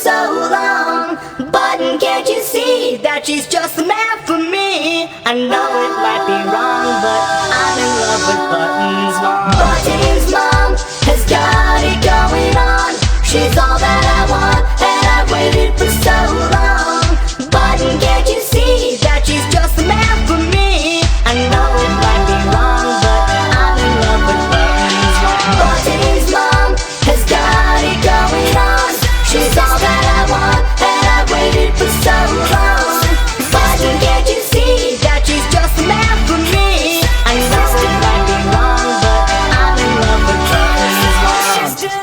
so long. But can't you see that she's just the man for me? I know it might be wrong, but I'm in love with Button's mom. Button's mom has got it going on. She's all that I want, and I've waited for so long. Button, can't you see that she's just the man for me? I know it might be wrong, but I'm in love with Button's mom. Button's mom has got it going on. She's all that I want, and I've waited for so long. Button, can't you see that she's just the man for me? I know it might be wrong, but I'm in love with Button's mom.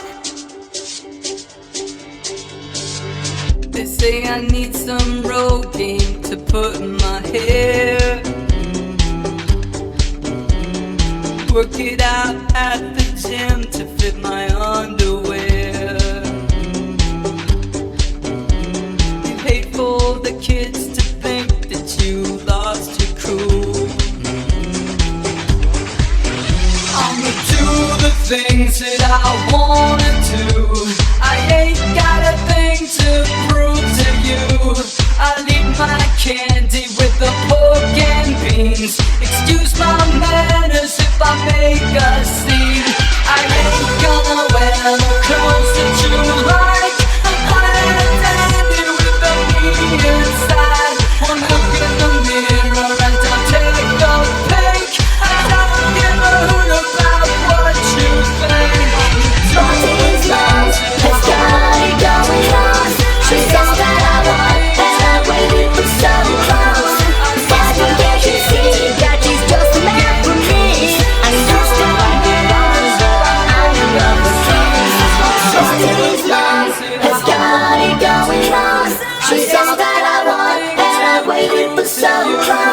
They say I need some Rogaine to put in my hair. Work it out at the gym to fit my underwear. You hate for the kids to think that you lost your cool. I'ma do the things that I wanna do. I ain't got a thing to prove to you. I'll eat my candy with the pork and beans. Excuse my manners if I make a scene. I ain't gonna wear the clothes that you like. I'm fine and dandy with the meat inside. One look in the mirror and I'll take a peek. I don't give a hoot about what you think. Button's mom has got it going on. She's all that I want, and I've waited for so long. Button, can't you see that she's just the man for me? I know it might be wrong, but I'm in love with Button's mom. Button's mom has got it going on. She's all that I want, and I've waited for so long.